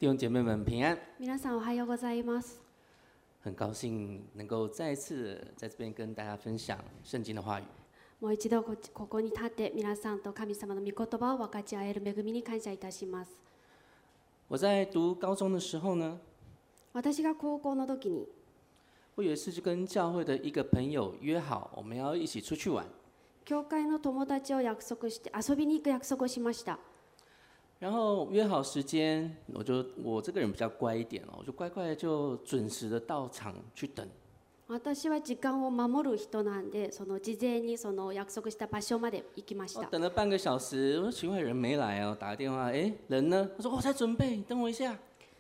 弟兄姐妹们平安， 皆さんおはようございます。 很高兴能够再一次在这边跟大家分享圣经的话语。 もう一度ここに立って皆さんと神様の御言葉を分かち合える恵みに感謝いたします。 我在读高中的时候呢， 私が高校の時に、 我有一次就跟教会的一个朋友约好，我们要一起出去玩。 教会の友達を約束して遊びに行く約束をしました。 然后约好时间，我这个人比较乖一点哦，我就乖乖的就准时的到场去等。 私は時間を守る人なんで、その事前にその約束した場所まで行きました。 等了半个小时，我说奇怪人没来哦，打个电话，哎，人呢？他说我在准备，你等我一下。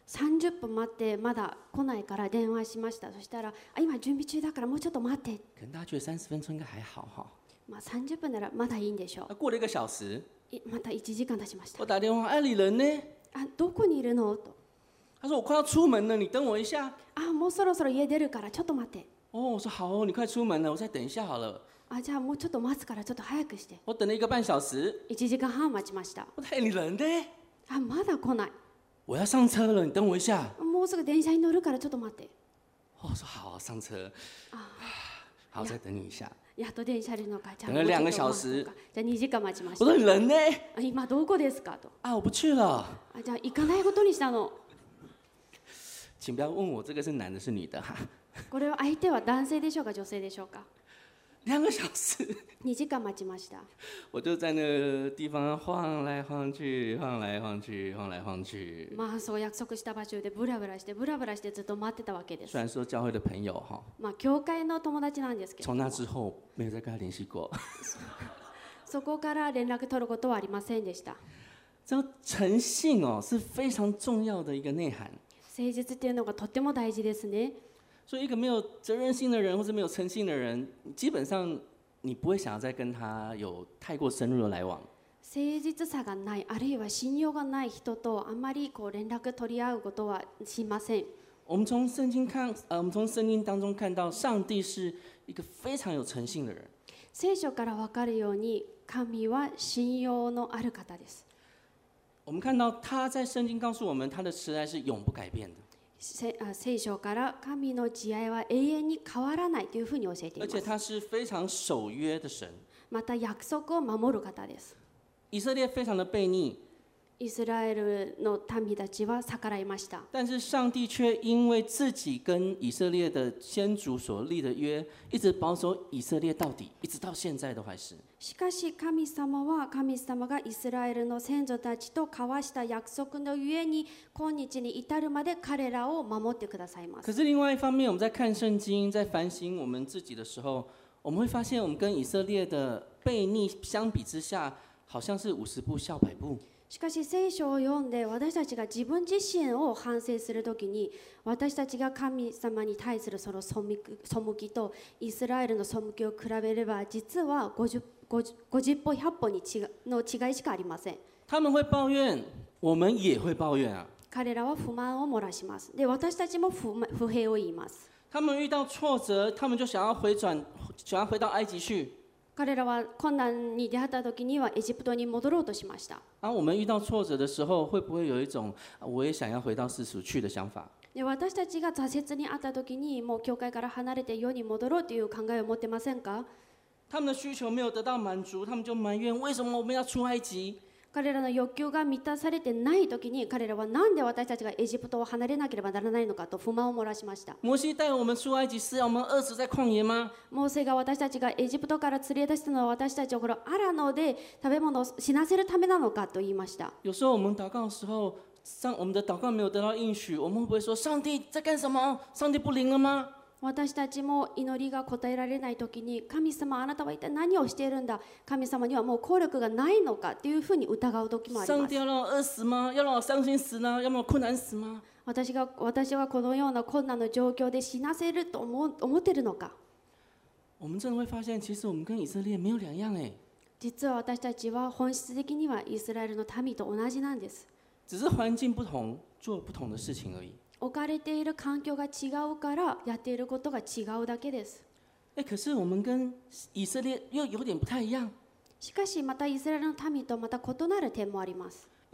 30分待ってまだ来ないから電話しました。そしたら今準備中だからもうちょっと待って。 可能大家觉得30分钟应该还好哈。 30分ならまだいいんでしょう。 过了1个小时。 また1時間経ちました。 我打电话，哎，你人呢？ どこにいるのと。 他说我快要出门了，你等我一下。 もうそろそろ家出るからちょっと待って。 哦，我说好哦，你快出门了，我再等一下好了。 じゃあもうちょっと待つからちょっと早くして。 我等了1个半小时。 1時間半待ちました。 我说哎，你人呢？ まだ来ない。 我要上车了，你等我一下。 もうすぐ電車に乗るからちょっと待って。 我说好，上车。好，再等你一下。 やっと電車に乗るから等了2个小时。 じゃあ2時間待ちました。 我说你人呢？ 今どこですかと。 我不去了。 じゃあ行かないことにしたの。 请不要问我这个是男的是女的哈。 これは相手は男性でしょうか女性でしょうか。 2个小时。 2時間待ちました。 我就在那个地方晃来晃去，晃来晃去，晃来晃去。 そう約束した場所でブラブラしてブラブラしてずっと待ってたわけです。 虽然说教会的朋友哈， 教会の友達なんですけど。 从那之后没有再跟他联系过。 そこから連絡取ることはありませんでした。 这个诚信哦是非常重要的一个内涵。 誠実っていうのがとっても大事ですね。 所以一个没有责任心的人，或者没有诚信的人，基本上你不会想要再跟他有太过深入的来往。 誠実さがない、あるいは信用がない人とあまり連絡取り合うことはしません。 我们从圣經當中看到，上帝是一個非常有誠信的人。 聖書から分かるように、神は信用のある方です。 我们看到他在聖經告訴我們，他的慈愛是永不改變的。 聖書から神の慈愛は永遠に変わらないというふうに教えています。 而且他是非常守約的神。 また約束を守る方です。 以色列非常的悖逆。 イスラエルの民たちは逆らいました。 但是上帝却因为自己跟以色列的先祖所立的約，一直保守以色列到底，一直到現在都還是。 しかし神様がイスラエルの先祖たちと交わした約束のゆえに、今日に至るまで彼らを守ってくださいます。 可是另外一方面，我们在看聖經，在反省我們自己的時候，我們會發現，我們跟以色列的悖逆相比之下，好像是50步笑100步。 しかし聖書を読んで私たちが自分自身を反省するときに、私たちが神様に対するその背きとイスラエルの背きを比べれば、実は50歩100歩の違いしかありません。 他们会抱怨，我们也会抱怨啊。 彼らは不満を漏らします。で、私たちも不平を言います。 他们遇到挫折，他们就想要回到埃及去。 彼らは困難に出会った時にはエジプトに戻ろうとしました。 我们遇到挫折的时候，会不会有一种我也想要回到世俗去的想法？ で、私たちが挫折にあった時に、もう教会から離れて世に戻ろうという考えを持ってませんか？ 他们的需求没有得到满足，他们就埋怨为什么我们要出埃及？ 彼らの欲求が満たされてない時に、彼らはなんで私たちがエジプトを離れなければならないのかと不満を漏らしました。 摩西帶我們出埃及是要我們餓死在曠野嗎？ モーセが私たちがエジプトから連れ出したのは、私たちをこのアラノで食べ物を死なせるためなのかと言いました。 有時候我們禱告的時候，我們的禱告沒有得到應許，我們會不會說上帝在幹什麼？上帝不靈了嗎？ 私たちも祈りが答えられないときに、神様あなたは一体何をしているんだ、神様にはもう効力がないのかというふうに疑うときもあります。 上帝要讓我餓死嗎？要讓我傷心死呢？要讓我困難死嗎？ 私はこのような困難の状況で死なせると思っているのか。 我們真的會發現，其實我們跟以色列沒有兩樣哎。 実は私たちは本質的にはイスラエルの民と同じなんです。 只是環境不同，做不同的事情而已。 置かれている環境が違うからやっていることが違うだけです。 可是我們跟以色列又有點不太一樣。 しかしまたイスラエルの民とまた異なる点もあります。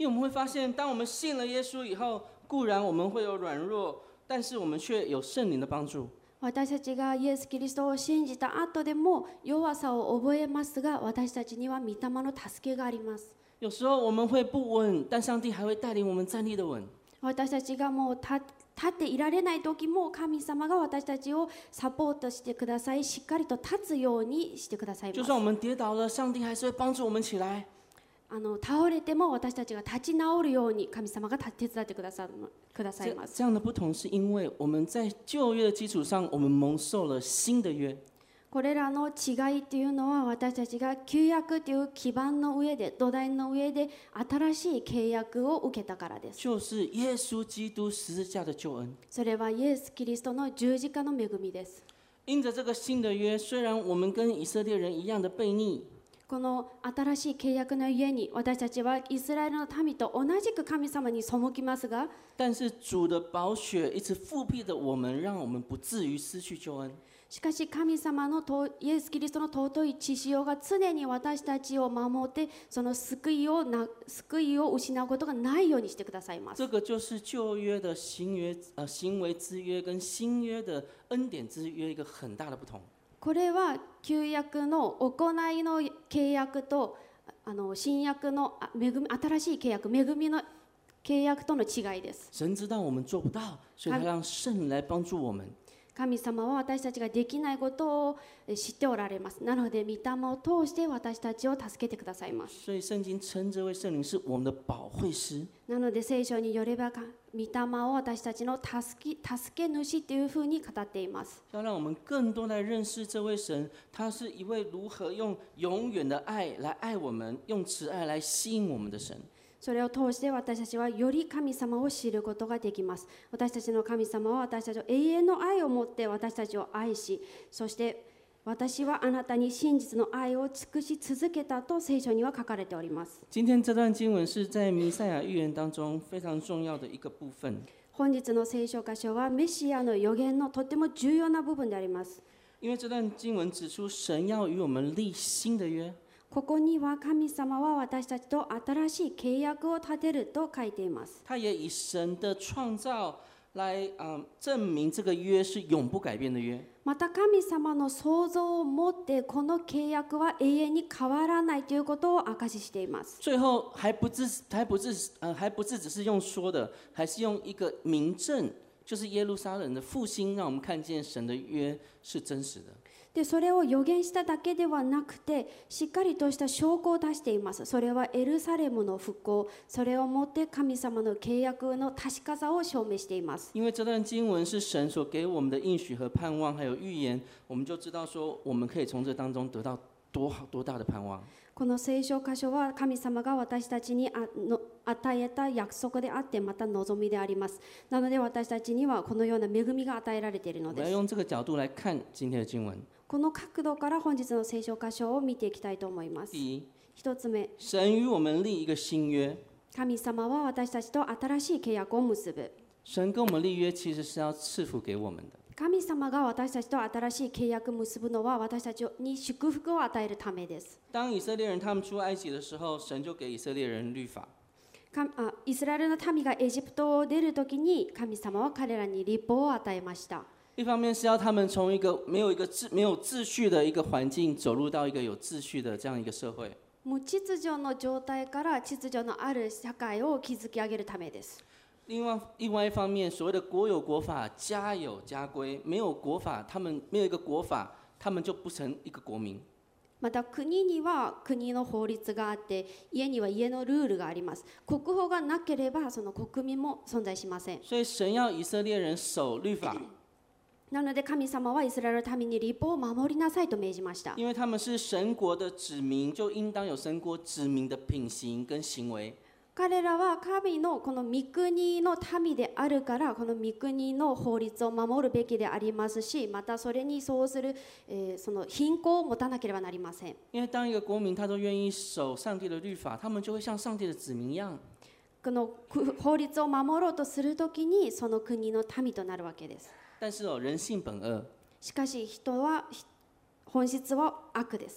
因为我们会发现，当我们信了耶稣以后，固然我们会有软弱，但是我们却有圣灵的帮助。 私たちがイエス・キリストを信じた後でも弱さを覚えますが、私たちには御霊の助けがあります。 有时候我们会不稳，但上帝还会带领我们站立的稳。 私たちがもう立っていられない時も、神様が私たちをサポートしてください、しっかりと立つようにしてくださいます。 就算我们跌倒了，上帝还是会帮助我们起来。 倒れても私たちが立ち直るように神様が手伝ってくださいます。 这样的不同是因为我们在旧约的基础上，我们蒙受了新的约。 これらの違いっていうのは、私たちが旧約という基盤の上で、土台の上で新しい契約を受けたからです。 就是耶稣基督十字架的救恩。 それはイエス・キリストの十字架の恵みです。 因着这个新的约，虽然我们跟以色列人一样的悖逆， この新しい契約のゆえに、私たちはイスラエルの民と同じく神様に背きますが、 但是主的宝血一直复辟的我们，让我们不至于失去救恩。 しかし神様のイエス・キリストの尊い血潮が常に私たちを守って、その救いを失うことがないようにしてくださいます。 这个就是旧约的行为之約跟新約的恩典之約一个很大的不同。 これは旧約の行いの契約と新約の新しい契約、恵みの契約との違いです。 神知道我们做不到，所以他让圣灵来帮助我们。 神様は私たちができないことを知っておられます。なので御霊を通して私たちを助けてくださいます。 所以圣经称这位圣灵是我们的保惠师。 なので聖書によれば、御霊を私たちの助け主というふうに語っています。 要让我们更多来认识这位神，他是一位如何用永远的爱来爱我们，用慈爱来吸引我们的神。 それを通して私たちはより神様を知ることができます。私たちの神様は私たちを永遠の愛を持って私たちを愛し、そして私はあなたに真実の愛を尽くし続けたと聖書には書かれております。 今天这段经文是在弥赛亚预言当中非常重要的一个部分。 本日の聖書箇所はメシアの予言のとても重要な部分であります。 因为这段经文指出神要与我们立新的约。 ここには神様は私たちと新しい契約を立てると書いています。 他也以神的创造来证明这个约是永不改变的约。 また神様の創造をもってこの契約は永遠に変わらないということを証ししています。 最後还不是只是用说的，还是用一个明证，就是耶路撒冷的复兴，让我们看见神的约是真实的。 でそれを予言しただけではなくて、しっかりとした証拠を出しています。それはエルサレムの復興、それをもって神様の契約の確かさを証明しています。 因为这段经文是神所给我们的应许和盼望，还有预言，我们就知道说，我们可以从这当中得到多大的盼望。 この聖書箇所は神様が私たちに与えた約束であって、また望みであります。なので私たちにはこのような恵みが与えられているの我です。 要用这个角度来看今天的经文。 この角度から本日の聖書箇所を見ていきたいと思います。 第一， 一つ目、 神与我们立一个新约。 神様は私たちと新しい契約を結ぶ。 神跟我们立约，其实是要赐福给我们的。 神様が私たちと新しい契約を結ぶのは、私たちに祝福を与えるためです。 当以色列人他们出埃及的时候，神就给以色列人律法。 イスラエルの民がエジプトを出るときに、神様は彼らに律法を与えました。 一方面是要他们从一个没有秩序的一个环境，走入到一个有秩序的这样一个社会。 無秩序の状態から秩序のある社会を築き上げるためです。 另外一方面，所谓的国有国法，家有家规，没有国法，他们没有一个国法，他们就不成一个国民。 また国には国の法律があって、家には家のルールがあります。国法がなければその国民も存在しません。 所以神要以色列人守律法。 なので神様はイスラエルの民に律法を守りなさいと命じました。 因为他们是神国的子民，就应当有神国子民的品行跟行为。 彼らは神のこの御国の民であるから、この御国の法律を守るべきでありますし、またそれにそうする、その品行を持たなければなりません。 因为当一个国民他都愿意守上帝的律法，他们就会像上帝的子民一样。 この法律を守ろうとするときに、その国の民となるわけです。 但是人性本恶。 しかし人は本質は悪です。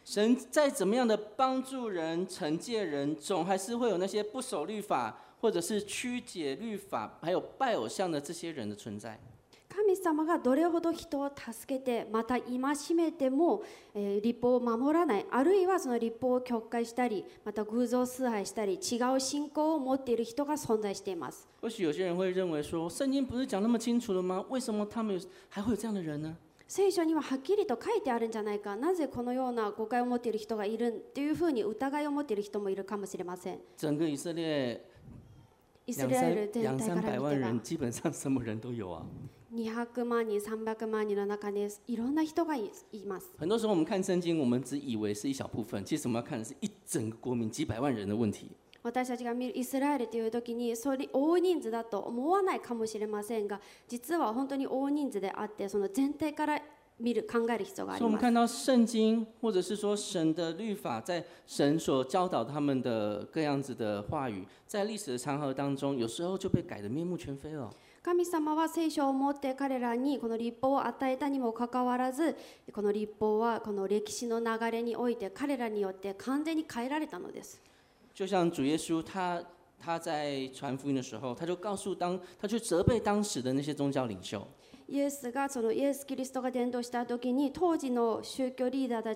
神再怎么样的帮助人、惩戒人，总还是会有那些不守律法，或者是曲解律法，还有拜偶像的这些人的存在。 神様がどれほど人を助けてまた戒めても、律法を守らない、あるいはその律法を曲解したり、また偶像崇拝したり、違う信仰を持っている人が存在しています。 或许有些人会认为说，圣经不是讲那么清楚了吗？为什么他们还会有这样的人呢？ 聖書にははっきりと書いてあるんじゃないか、なぜこのような誤解を持っている人がいるっていうふうに疑いを持っている人もいるかもしれません。 整个以色列イスラエル全两体三百万から見ては人，基本上什么人都有啊。 200万人、300万人の中でいろんな人がいます。 很多时候我们看圣经，我们只以为是一小部分，其实我们要看的是一整个国民几百万人的问题。 私たちが見るイスラエルという時にそれ大人数だと思わないかもしれませんが、実は本当に大人数であって、その全体から見る考える必要があります。 所以我们看到圣经，或者是说神的律法，在神所教导他们的各样子的话语，在历史的长河当中，有时候就被改得面目全非了。 神様は聖書を持って彼らにこの律法を与えたにもかかわらず、この律法はこの歴史の流れにおいて彼らによって完全に変えられたのです。 就像主耶稣他在传福音的时候，他去責備当時的那些宗教領袖。 イエスキリストが伝道した時に、当時の宗教リーダー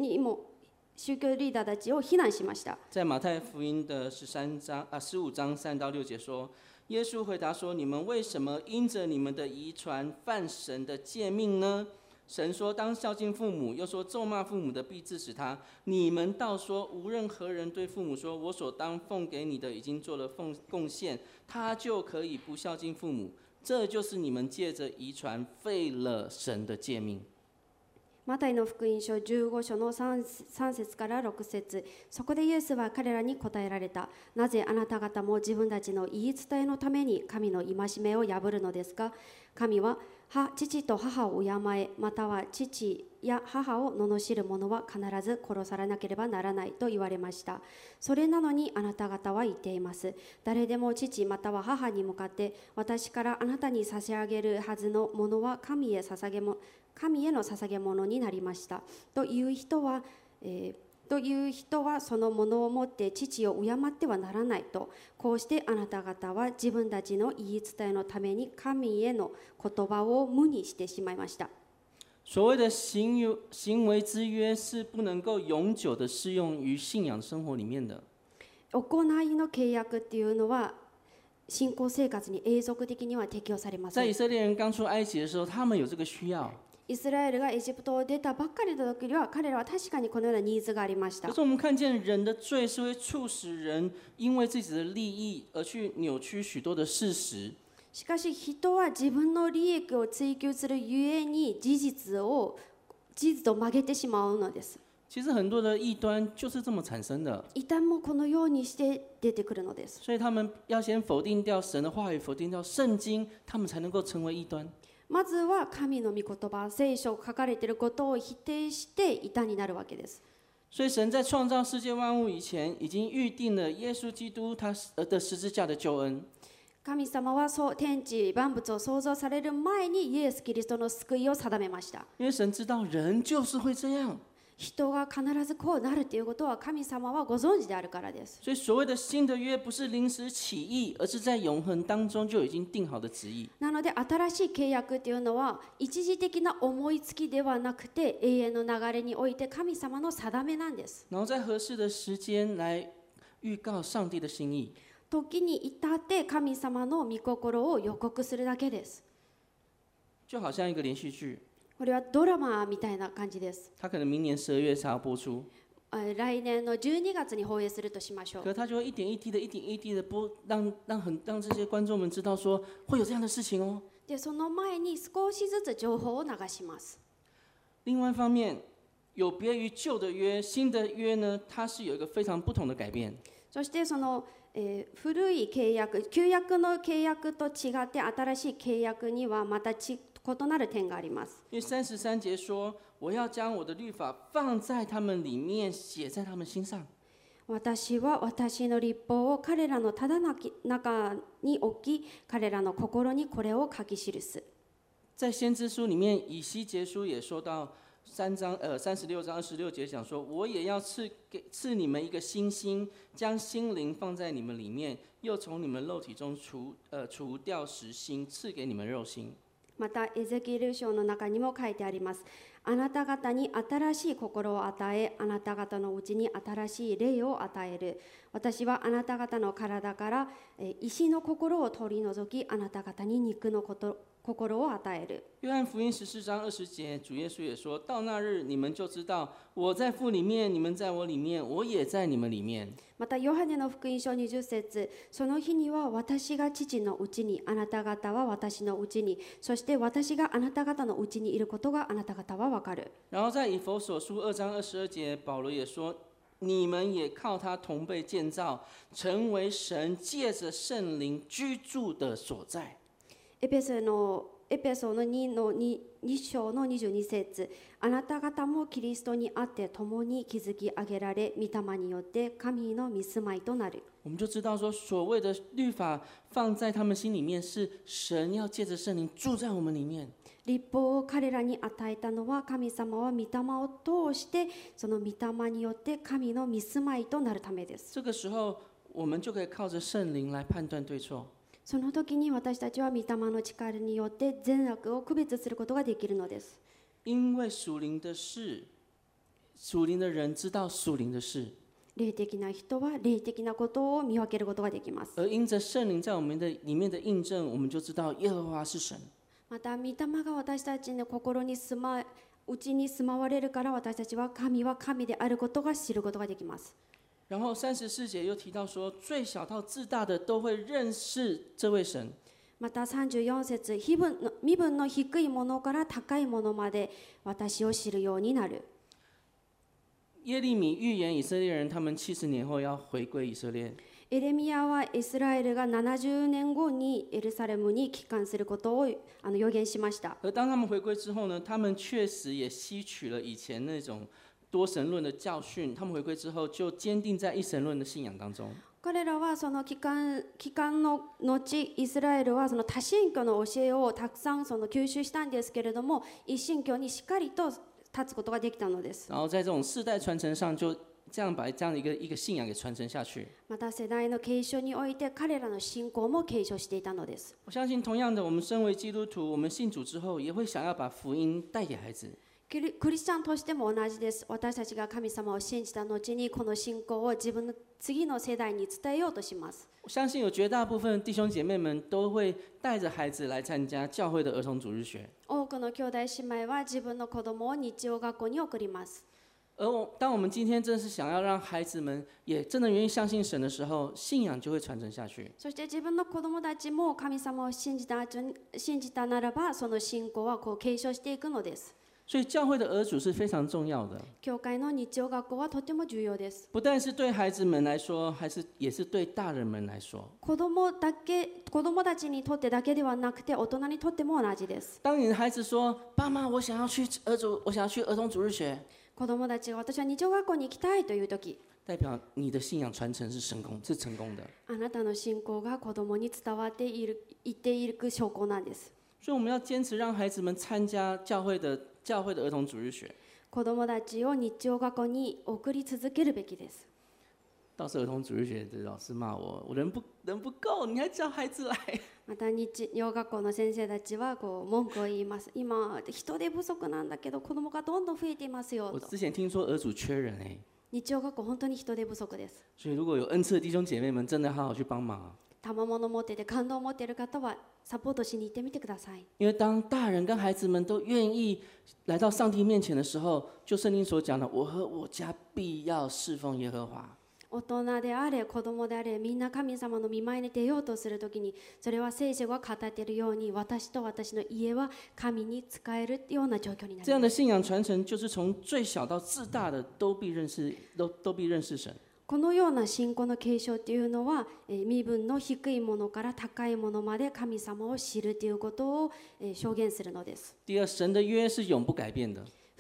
たちを非難しました。 在马太福音的15章3到6节说，耶稣回答说：“你们为什么因着你们的遗传犯神的诫命呢？神说当孝敬父母，又说咒骂父母的必治死他。你们倒说无任何人对父母说，我所当奉给你的已经做了贡献，他就可以不孝敬父母。这就是你们借着遗传废了神的诫命。” マタイの福音書15章の 3節から6節、そこでイエスは彼らに答えられた。なぜあなた方も自分たちの言い伝えのために神の戒めを破るのですか。神は父と母を敬え、または父や母を罵る者は必ず殺されなければならないと言われました。それなのにあなた方は言っています。誰でも父または母に向かって、私からあなたに差し上げるはずのものは神への捧げ物になりましたという人は、そのものをもって父を敬ってはならないと。こうしてあなた方は自分たちの言い伝えのために神への言葉を無にしてしまいました。 所谓的行为之约是不能够永久的适用于信仰生活里面的。 行いの契約っていうのは信仰生活に永続的には適用されません。 在以色列人刚出埃及的时候，他们有这个需要。 イスラエルがエジプトを出たばっかりの時には、彼らは確かにこのようなニーズがありました。 可是我们看见人的罪是会促使人因为自己的利益而去扭曲许多的事实。 しかし人は自分の利益を追求するゆえに事実を曲げてしまうのです。 其实很多的异端就是这么产生的。 異端もこのようにして出てくるのです。 所以他们要先否定掉神的话语，否定掉圣经，他们才能够成为异端。 まずは神の御言葉、聖書書かれていることを否定して異端になるわけです。 所以神在创造世界万物以前，已经预定了耶稣基督他的十字架的救恩。 神様は天地万物を創造される前にイエス・キリストの救いを定めました。 因为神知道人就是会这样。 人が必ずこうなるということは神様はご存知であるからです。 所以所谓的新的约不是臨時起意，而是在永恆當中就已經定好的旨意。 なので新しい契約というのは一時的な思いつきではなくて、永遠の流れにおいて神様の定めなんです。 然後在合適的時間來預告上帝的心意。 時に至って神様の御心を予告するだけです。 就好像一個連續劇。 これはドラマみたいな感じです。 它可能明年12月才要播出。 来年の12月に放映するとしましょう。 可它就会一點一滴的播，讓這些觀眾們知道說會有這樣的事情哦。 でその前に少しずつ情報を流します。 另外一方面，有別於舊的約，新的約呢，它是有一個非常不同的改變。 そしてその古い契約、旧約の契約と違って新しい契約にはまた異なる点があります。 因為33節說，我要將我的律法放在他們裡面，寫在他們心上。 私は私の律法を彼らのただ中に置き、彼らの心にこれを書き記す。 在先知書裡面，以西結書也說到， 36章26节讲说，我也要赐你们一个新心，将心灵放在你们里面，又从你们肉体中除掉实心，赐给你们肉心。 またエゼキエル書の中にも書いてあります。あなた方に新しい心を与え、あなた方のうちに新しい霊を与える。私はあなた方の体から石の心を取り除き、あなた方に肉の心を与える。 约翰福音14章20节，主耶稣也说，到那日你们就知道，我在父里面，你们在我里面，我也在你们里面。 またヨハネの福音書20節、その日には私が父のうちに、あなた方は私のうちに、そして私があなた方のうちにいることがあなた方はわかる。 然后在以弗所书2章22节，保羅也说，你们也靠他同被建造，成为神借着圣灵居住的所在。 エペソの2章の22節、あなた方もキリストにあって共に築き上げられ、御霊によって神の御住まいとなる。 我们就知道说，所谓的律法放在他们心里面，是神要借着圣灵住在我们里面。 律法を彼らに与えたのは、神様は御霊を通してその御霊によって神の御住まいとなるためです。 这个时候，我们就可以靠着圣灵来判断对错。 その時に私たちは御霊の力によって善悪を区別することができるのです。 因为属灵的事，属灵的人知道属灵的事， 霊的な人は霊的なことを見分けることができます。 而因着圣灵在我们的里面的印证，我们就知道耶和華是神。 また御霊が私たちの心にうちに住まわれるから、私たちは神であることが知ることができます。 然后34節又提到说，最小到至大的都会认识这位神。 また34節、身分の低いものから高いものまで私を知るようになる。 耶利米预言以色列人，他们70年后要回归以色列。 エレミヤはイスラエルが70年後にエルサレムに帰還することを予言しました。 而当他们回归之后呢，他们确实也吸取了以前那种多神論的教訓。他們回歸之後，就堅定在一神論的信仰當中。 彼らはその帰還の後、イスラエルはその多神教の教えをたくさん吸収したんですけれども、一神教にしっかりと立つことができたのです。 然後在這種世代傳承上，就這樣把這樣的一個信仰給傳承下去。 また世代の継承において彼らの信仰も継承していたのです。 我相信同樣的，我們身為基督徒，我們信主之後，也會想要把福音帶給孩子。 クリスチャンとしても同じです。私たちが神様を信じた後に、この信仰を自分の次の世代に伝えようとします。 我相信有絕大部分弟兄姐妹們都會帶着孩子來參加教會的兒童主日學。 多くの兄弟姉妹は自分の子供を日曜学校に送ります。 當我們今天真是想要讓孩子們也真的願意相信神的時候，信仰就會傳承下去。 そして自分の子供たちも神様を信じたならば、その信仰は継承していくのです。 所以教会的兒主是非常重要的。 教会の日曜学校はとても重要です。 不但是對孩子們來說，也是對大人們來說。 子供たちにとってだけではなくて、大人にとっても同じです。 當你的孩子說：“爸媽，我想要去兒童主日學。” 子供たちが私は日曜学校に行きたいという時、 代表你的信仰傳承是成功的。 あなたの信仰が子供に伝わっていっていく証拠なんです。 所以我們要堅持讓孩子們參加教會的兒童主日學。 子供たちを日曜学校に送り続けるべきです。 到時兒童主日學的老師罵我人不夠，你還叫孩子來。 また日曜学校の先生たちは文句を言います。今人手不足なんだけど子供がどんどん増えていますよと。 我之前聽說兒主缺人日曜学校本当に人手不足です。 所以如果有恩賜的弟兄姐妹們，真的好好去幫忙。 賜物持ってて感動を持っている方はサポートしに行ってみてください。 因為當大人跟孩子們都願意來到上帝面前的時候，就聖經所講的，我和我家必要侍奉耶和華。 大人であれ子供であれ、みんな神様の御前に出ようとするときに、それは聖書が語っているように、私と私の家は神に仕えるような状況になります。 這樣的信仰傳承，就是從最小到至大的都必認識神。 このような信仰の継承というのは、身分の低いものから高いものまで神様を知るということを証言するのです。 第二，神的約是永不改變的。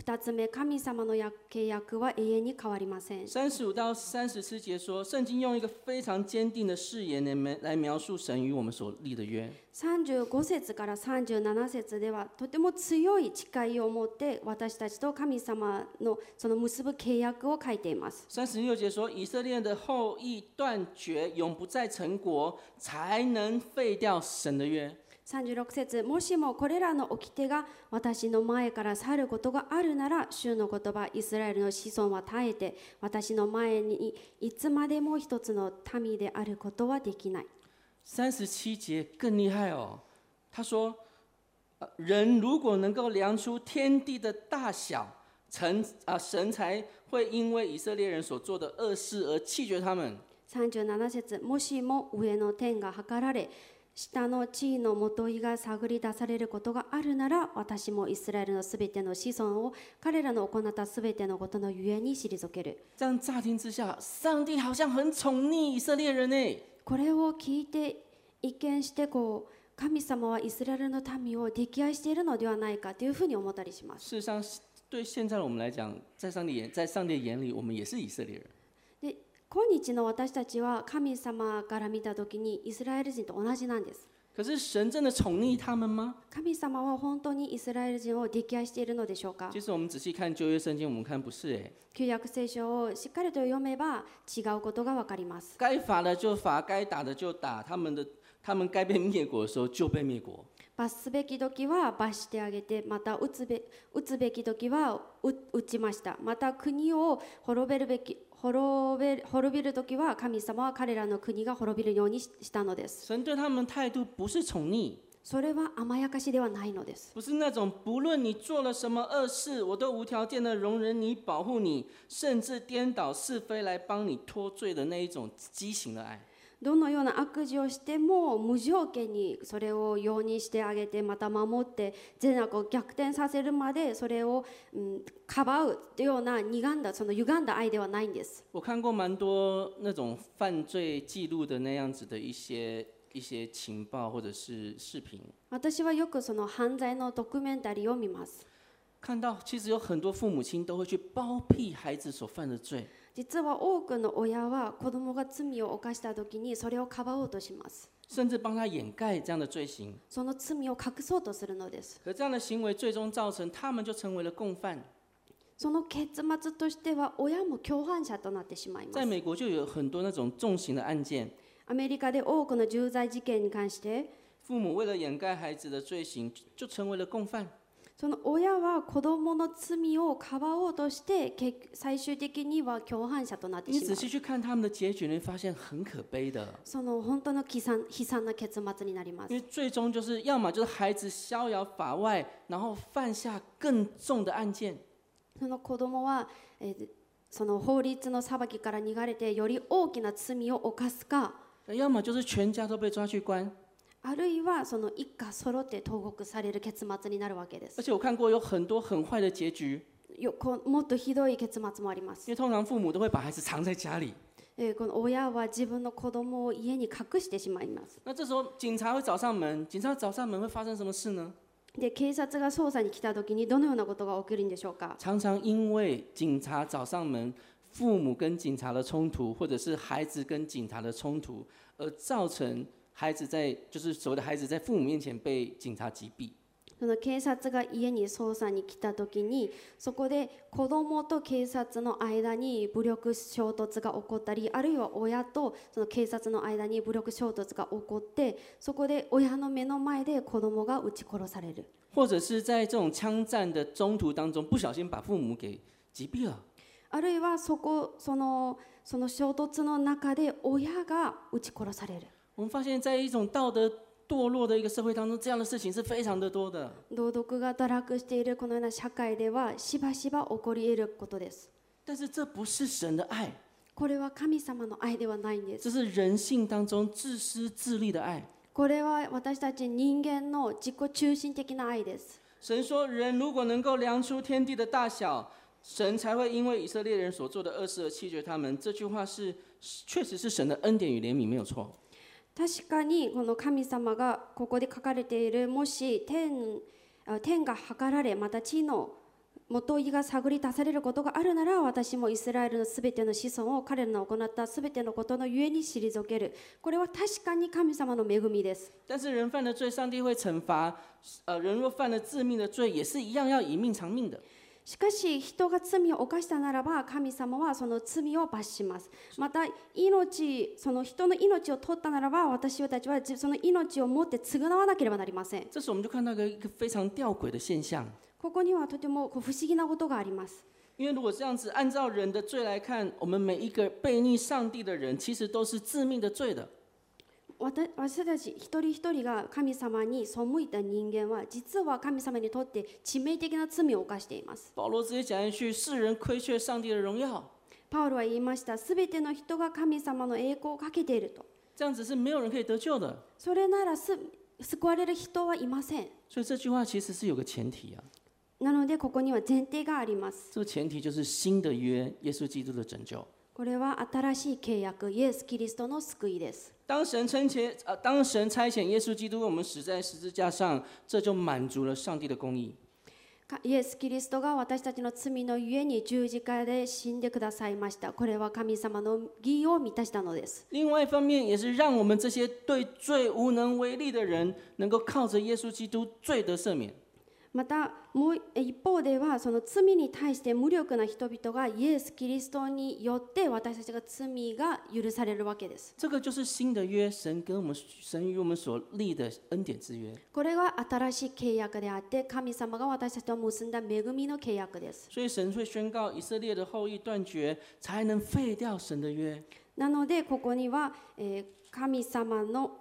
2つ目、神様の契約は永遠に変わりません。 35到37节说，圣经用一个非常坚定的誓言来描述神与我们所立的约。 35節から37節ではとても強い誓いを持って私たちと神様のその結ぶ契約を書いています。 36节说，以色列的后裔断绝，永不再成国，才能废掉神的约。 36節、もしもこれらの掟が私の前から去ることがあるなら、主の言葉、イスラエルの子孫は絶えて、私の前にいつまでも一つの民であることはできない。 37节更厉害哦，他说，人如果能够量出天地的大小，神才会因为以色列人所做的恶事而棄絕他们。 37節、もしも上の天が測られ、下の地位のもといが探り出されることがあるなら、私もイスラエルのすべての子孫を彼らの行ったすべてのことのゆえに退ける。 这样乍听之下，上帝好像很宠溺以色列人呢。 これを聞いて一見して神様はイスラエルの民を溺愛しているのではないかというふうに思ったりします。 事实上，对现在的我们来讲，在上帝的眼里，我们也是以色列人。 で今日の私たちは神様から見たときにイスラエル人と同じなんです。 可是神真的宠溺他们吗？ 神様は本当にイスラエル人を溺愛しているのでしょうか？ 其实我们仔细看旧约圣经，我们看不是哎。 旧約聖書をしっかりと読めば違うことがわかります。 该罚的就罚，该打的就打，他们该被灭国的时候就被灭国。 罰すべき時は罰してあげて、また撃つべき時は撃ちました。また国を滅びる時は神様は彼らの国が滅びるようにしたのです。 神对他们态度不是宠溺， それは甘やかしではないのです。 不是那种不论你做了什么恶事，我都无条件的容忍你、保护你，甚至颠倒是非来帮你脱罪的那一种畸形的爱。 どのような悪事をしても無条件にそれを容認してあげて、また守って善悪を逆転させるまでそれを、かばうというような歪んだ愛ではないんです。 我看过蛮多那种犯罪记录的那样子的一些情报或者是视频。 私はよくその犯罪のドキュメンタリーを見ます。 看到其实有很多父母亲都会去包庇孩子所犯的罪。 実は多くの親は子供が罪を犯した時にそれをかばおうとします。 甚至帮他掩盖这样的罪行。 その罪を隠そうとするのです。 可这样的行为最终造成他们就成为了共犯。 その結末としては親も共犯者となってしまいます。 在美国就有很多那种重刑的案件。 アメリカで多くの重罪事件に関して父母为了掩盖孩子的罪行，就成为了共犯。 その親は子供の罪をかばおうとして最終的には共犯者となってしまう。 你仔细去看他们的结局，你会发现很可悲的。 その本当の悲惨な結末になります。 因为最終就是要麼就是孩子逍遙法外，然後犯下更重的案件。 その子供は、その法律の裁きから逃れてより大きな罪を犯すか、 要麼就是全家都被抓去關。 あるいはその一家揃って投獄される結末になるわけです。 而且我看過有很多很壞的結局。 もっとひどい結末もあります。 因為通常父母都會把孩子藏在家裡。 この親は自分の子供を家に隠してしまいます。 那這時候警察會找上門，警察找上門會發生什麼事呢？ で警察が捜査に来た時にどのようなことが起きるんでしょうか？ 常常因為警察找上門，父母跟警察的衝突，或者是孩子跟警察的衝突，而造成孩子就是所謂的孩子在父母面前被警察擊斃。 その警察が家に捜査に来た時に、そこで子供と警察の間に武力衝突が起こったり、あるいは親とその警察の間に武力衝突が起こって、そこで親の目の前で子供が撃ち殺される。 或者是在这种枪战的中途当中，不小心把父母给擊斃了。 あるいはその衝突の中で親が撃ち殺される。 我们发现，在一种道德堕落的一个社会当中，这样的事情是非常的多的。 道徳が堕落しているこのような社会ではしばしば起こり得ることです。 但是这不是神的愛。 これは神様の愛ではないんです。 这是人性当中自私自利的愛。 これは私たち人間の自己中心的な愛です。 神說，人如果能夠量出天地的大小，神才會因為以色列人所做的惡事而棄絕他們。這句話是確實是神的恩典與憐憫，沒有錯。 確かにこの神様がここで書かれている、もし天が測られ、また地の元いが探り出されることがあるなら、私もイスラエルのすべての子孫を彼らの行ったすべてのことのゆえに退ける。これは確かに神様の恵みです。 但是人犯了罪，上帝会惩罚。人若犯了致命的罪，也是一样要以命偿命的。 しかし人が罪を犯したならば、神様はその罪を罰します。またその人の命を取ったならば、私たちはその命を持って償わなければなりません。 这时我们就看到一个非常吊诡的现象。 ここにはとても不思議なことがあります。 因为如果这样子按照人的罪来看，我们每一个悖逆上帝的人，其实都是致命的罪的。 私たち一人一人が神様に背いた人間は、実は神様にとって致命的な罪を犯しています。 保罗直接讲一句：世人亏缺上帝的荣耀。 パウロは言いました。すべての人が神様の栄光をかけていると。 这样子是没有人可以得救的。 それなら救われる人はいません。 所以这句话其实是有个前提啊。 なのでここには前提があります。 这个前提就是新的约，耶稣基督的拯救。 これは新しい契約、イエス・キリストの救いです。 当神差遣耶稣基督为我们死在十字架上，这就满足了上帝的公义。 イエス・キリストが私たちの罪のゆえに十字架で死んでくださいました。これは神様の義を満たしたのです。 另外一方面，也是让我们这些对罪无能为力的人，能够靠着耶稣基督罪得赦免。 またもう一方では、その罪に対して無力な人々がイエス・キリストによって私たちが罪が許されるわけです。 这个就是新的约，神与我们所立的恩典之約。 これが新しい契約であって、神様が私たちと結んだ恵みの契約です。 所以神会宣告以色列的后裔断绝，才能废掉神的约。 なのでここには、神様の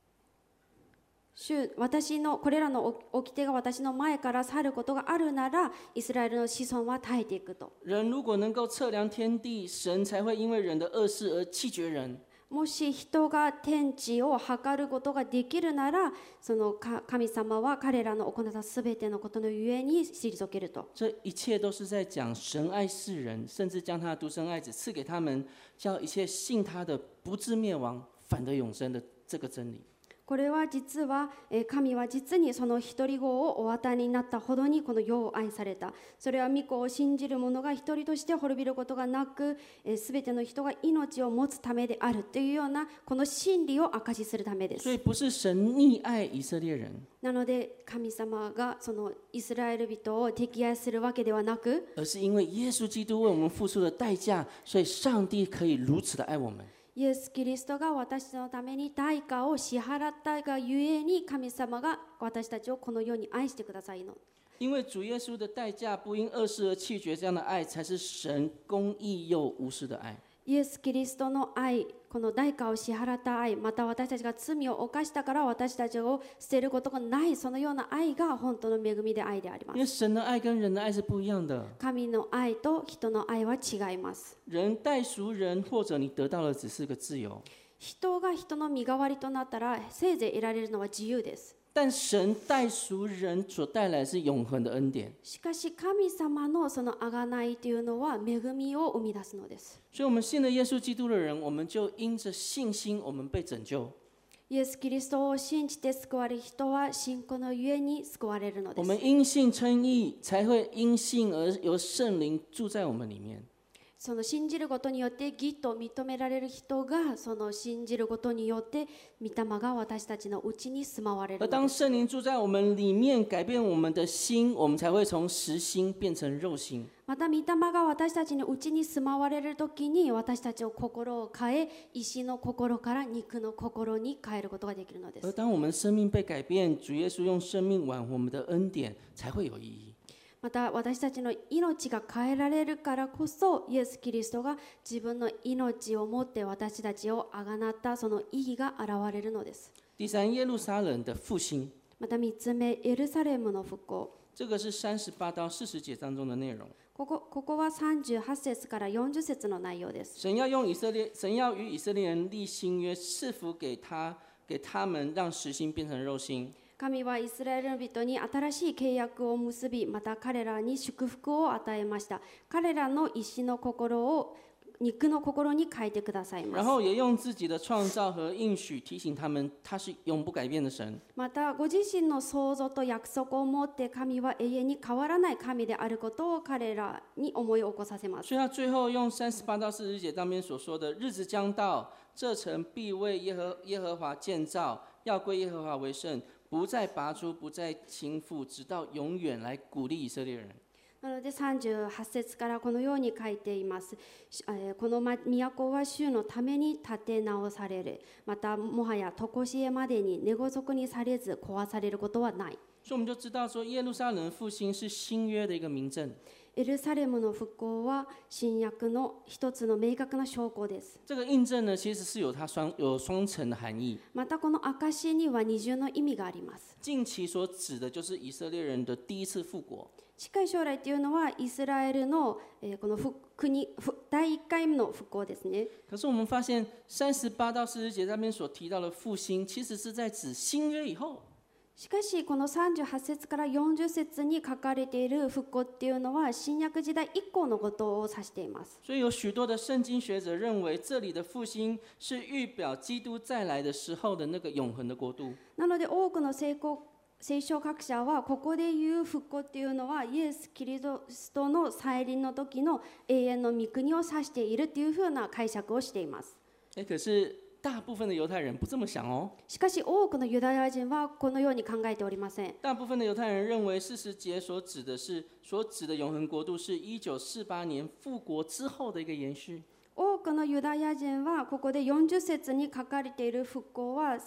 これらの掟が私の前から去ることがあるなら、イスラエルの子孫は耐えていくと。 人如果能够测量天地，神才会因为人的恶事而弃绝人。 もし人が天地を測ることができるなら、その神様は彼らの行ったすべてのことのゆえに退けると。 这一切都是在讲神愛世人，甚至将他的独生愛子赐给他们，叫一切信他的不至滅亡，反得永生的这个真理。 これは実は神は実にその一人子をお与えになったほどにこの世を愛された。それは御子を信じる者が一人として滅びることがなく、すべての人が命を持つためであるというようなこの真理を証しするためです。 所以不是神溺愛以色列人。 なので神様がそのイスラエル人を溺愛するわけではなく、 而是因为耶稣基督为我们付出的代价，所以上帝可以如此的爱我们。 イエス・キリストが私のために代価を支払ったがゆえに、神様が私たちをこの世に愛してくださいの。 因为主耶稣的代价不因恶事而弃绝，这样的爱才是神公义又无私的爱。 イエス・キリストの愛、この代価を支払った愛、また私たちが罪を犯したから私たちを捨てることがない、そのような愛が本当の恵みで愛でありま因为す。 神的愛跟人的愛是不一樣的。 神の愛と人の愛は違います。 人代贖人，或者你得到的只是个自由。 人が人の身代わりとなったら、せいぜい得られるのは自由です。 但神代贖人所带来是永恒的恩典。 しかし神様のその贖いというのは恵みを生み出すのです。 所以我们信了耶稣基督的人，我们就因着信心，我们被拯救。 イエス・キリストを信じて救われる人は信仰のゆえに救われるので我す。 们因信称義，才会因信而由聖靈住在我们里面。 その信じることによって義と認められる人が、その信じることによって御霊が私たちのうちに住まわれる而当のです。 聖靈住在我们里面，改变我们的心，我们才会从实心变成肉心。 また御霊が私たちのうちに住まわれるときに、私たちを心を変え、石の心から肉の心に変えることができるので而す。 当我们生命被改变，主耶稣用生命挽回我们的恩典，才会有意义。 また私たちの命が変えられるからこそ、イエス・キリストが自分の命をもって私たちをあがなったその意義が現れるのです。 第三，耶路撒冷的复兴， また3つ目、エルサレムの復興。 这个是38到40节当中的内容。 ここは38節から40節の内容です。 神要与以色列人立新约，赐福给他们，让实心变成肉心。 神はイスラエル人に新しい契約を結び、また彼らに祝福を与えました。彼らの石の心を肉の心に変えてくださいます。 然后也用自己的创造和应许提醒他们，他是永不改变的神。 またご自身の創造と約束を持って神は永遠に変わらない神であることを彼らに思い起こさせます。 所以他最后用38到40节当边所说的，日子将到，这城必为耶和华建造，要归耶和华为圣，不再拔出，不再倾覆，直到永远，来鼓励以色列人。 なので38節からこのように書いています。この都は主のために建て直される。またもはや常しえまでに根こそこにされず壊されることはない。 所以我们就知道说，耶路撒冷的复兴是新约的一个明证。 エルサレムの復興は新約の一つの明確な証拠です。 这个印证呢，其实是有双层的含义。 またこの証には二重の意味があります。 近期所指的就是以色列人的第一次复国。 近い将来というのはイスラエルのこの第1回目の復興ですね。 可是我们发现38到40节那边所提到的复兴，其实是在指新约以后。 しかしこの38節から40節に書かれている復興っていうのは新約時代以降のことを指しています。 所以有许多的圣经学者認為，這裡的復興是預表基督再來的時候的那個永恆的國度。 なので多くの聖書学者はここで言う復興っていうのはイエス・キリストの再臨の時の永遠の御国を指しているっていうふうな解釈をしています。 可是大部分的猶太人不這麼想哦。 しかし多くのユダヤ人はこのように考えておりません。 大部分的猶太人認為40節所指的永恆國度是1948年復國之後的一個延續。 多くのユダヤ人はここで40節に書かれている復興は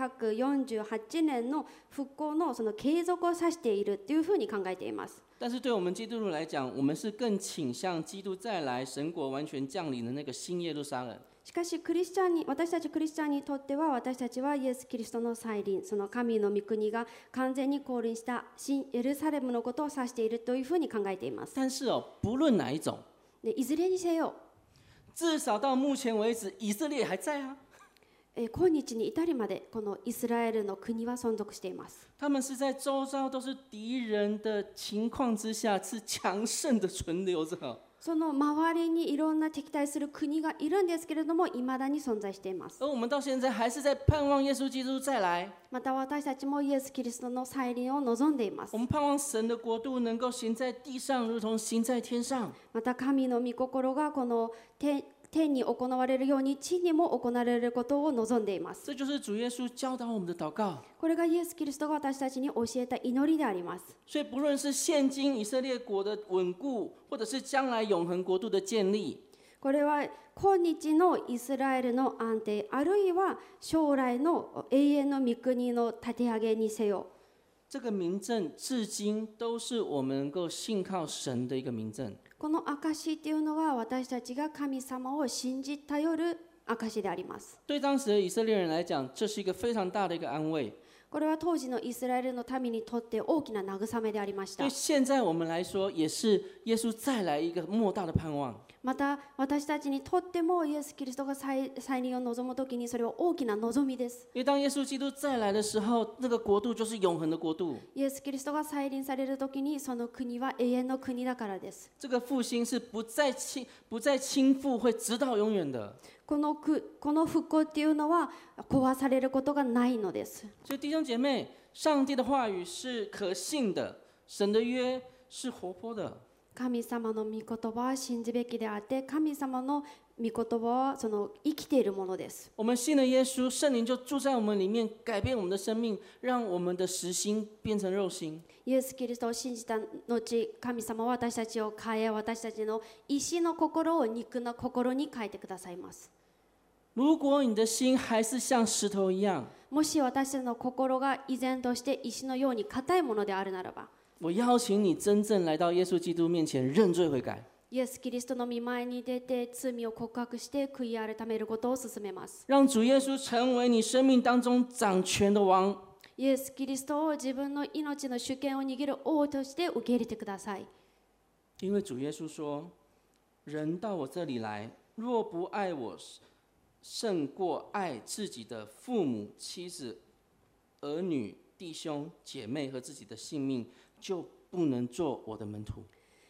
1948年の復興のその継続を指しているというふうに考えています。 但是对我们基督徒來講，我們是更傾向基督再來、神國完全降臨的那個新耶路撒冷。 しかし私たちクリスチャンにとっては私たちはイエス・キリストの再臨、その神の御国が完全に降臨した新エルサレムのことを指しているというふうに考えています。 但是不論哪一種， いずれにせよ至少到目前為止，以色列還在啊。 今日に至るまでこのイスラエルの国は存続しています。 他們是在周遭都是敵人的情況之下，是強盛的存留着。 その周りにいろんな敵対する国がいるんですけれども、いまだに存在しています。 而我們到現在還是在盼望耶穌基督再來。 また私たちもイエス・キリストの再臨を望んでいます。 我們盼望神的國度能夠行在地上，如同行在天上。 また神の御心がこの天に行われるように地にも行われることを望んでいます。 這就是主耶穌教導我們的禱告。 これがイエス・キリストが私たちに教えた祈りであります。 所以不論是現今以色列國的穩固，或者是將來永恆國度的建立， これは今日のイスラエルの安定、あるいは将来の永遠の御国の立て上げにせよ。 這個明證至今都是我們能夠信靠神的一個明證。 この証っていうのは私たちが神様を信じ頼る証であります。 對當時的以色列人來講，這是一個非常大的一個安慰。 これは当時のイスラエルの民にとって大きな慰めでありました。 對現在我們來說，也是耶穌再來一個莫大的盼望。 また私たちにとってもイエス・キリストが再臨を望むときにそれは大きな望みです。 因為當耶穌基督再來的時候，那個國度就是永恆的國度。 イエス・キリストが再臨されるときにその国は永遠の国だからです。 這個復興是不再傾覆，會直到永遠的。 この復興っていうのは壊されることがないのです。 所以弟兄姐妹，上帝的話語是可信的，神的約是活潑的。 神様の御言葉は信じべきであって、神様の御言葉はその生きているものです。 我們信了耶穌，聖靈就住在我們裡面，改變我們的生命，讓我們的實心變成肉心。 イエス・キリストを信じた後、神様は私たちを変え、私たちの石の心を肉の心に変えてくださいます。 如果你的心還是像石頭一樣， もし私たちの心が依然として石のように硬いものであるならば、 我邀請你真正來到耶穌基督面前認罪悔改。 イエス・キリストの御前に出て罪を告白して悔い改めることを勧めます。 讓主耶穌成為你生命當中掌權的王。 イエス・キリストを自分の命の主権を握る王として受け入れてください。 因為主耶穌說：人到我這裡來，若不愛我勝過愛自己的父母、妻子、兒女、弟兄、姐妹和自己的性命，就不能做我的門徒。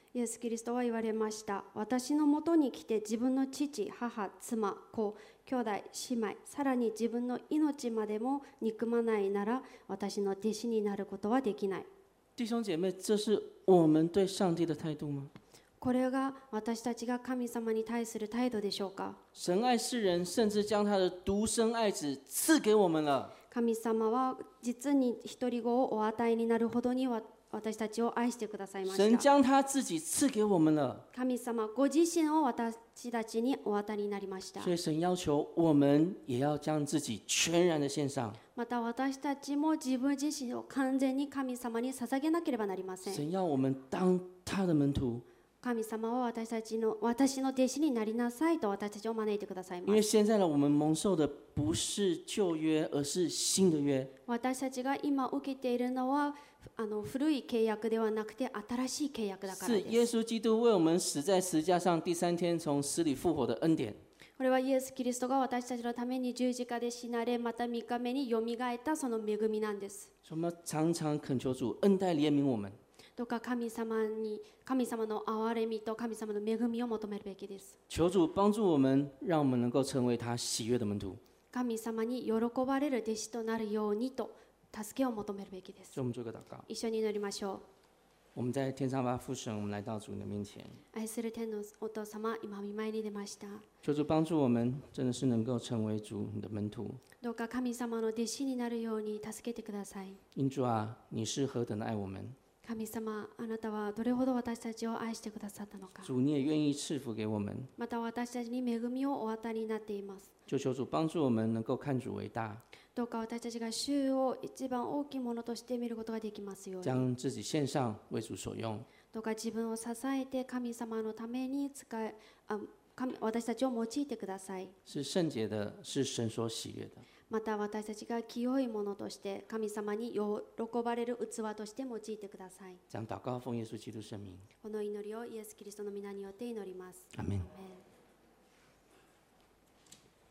イエス・キリストは言われました。私のもとに来て自分の父、母、妻、子、兄弟、姉妹、さらに自分の命までも憎まないなら、私の弟子になることはできない。 弟兄姐妹，这是我们对上帝的态度吗？ これが私たちが神様に対する態度でしょうか。 神愛世人，甚至将他的独生爱子赐给我们了。 神様は実に一人子をお与えになるほどに私たちを愛してくださいま神した。 将他自己赐给我们了。 神様ご自身を私たちにお与えになりました。 所以神要求我们也要将自己全然的献上。 また私たちも自分自身を完全に神様に捧げなければなりません。 神要我们当他的門徒。 神様は私の弟子になりなさいと私たちを招いてください因为ます。 现在的我们蒙受的不是旧约，而是新的约。 私たちが今受けているのは古い契約ではなくて新しい契約だから是耶です。 稣基督为我们死在十字架上，第三天从死里复活的恩典。 これはイエス・キリストが私たちのために十字架で死なれ、また3日目によみがえったその恵みなんです。 所以我们常常恳求主恩待怜悯我们。 どうか神様の憐れみと神様の恵みを求めるべきです。 求主帮助我们，让我们能够成为他喜悦的门徒。 神様に喜ばれる弟子となるようにと助けを求めるべきです。 所以我们做个祷告。 一緒に祈りましょう。 我们在天上吧父神，我们来到主你的面前， 愛する天のお父様、今見舞いに出ました。 求主帮助我们，真的是能够成为主你的门徒。 どうか神様の弟子になるように助けてください。 因主啊，你是何等的爱我们， 神様、あなたはどれほど私たちを愛してくださったのか。 主你也愿意赐福给我们。 また私たちに恵みをお与えになっています。 就求主帮助我们，能够看主为大， どうか私たちが主を一番大きいものとして見ることができますように。 将自己献上，为主所用。 どうか自分を支えて神様のために私たちを用いてください。 是圣洁的，是神所喜悦的。 また私たちが清いものとして神様に喜ばれる器として用いてください。 这样祷告，奉耶稣基督圣名， この祈りをイエス・キリストの皆によって祈ります。 阿门。 アーメン。